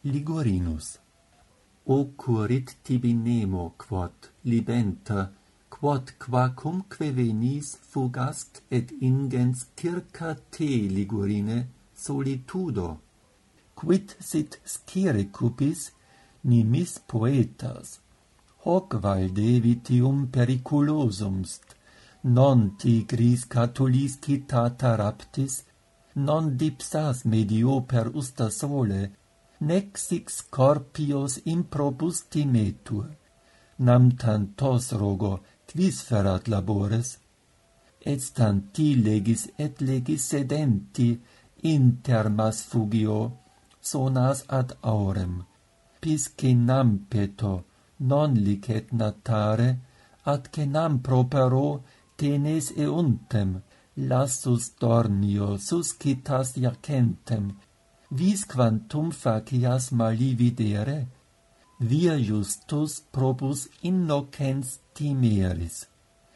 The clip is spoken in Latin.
Ligurinus. Occurrit tibi nemo, quod, libenta, quod quacumque venis fugast et ingens circa te, Ligurine, solitudo. Quid sit scire cupis, nimis poetas, hoc valde vitium periculosumst, non tigris catulis citata raptis, non dipsas medio per usta sole, nec sic scorpios improbus timetur, nam tantos rogo, quis ferat labores? Et stanti legis et legis sedenti, inter mas fugio, sonas ad aurem, pisce nam peto, non licet natare, atque nam propero tenes euntem, lassus dormio suscitas iacentem, vis quantum facias mali videre, via justus probus innocens timeris.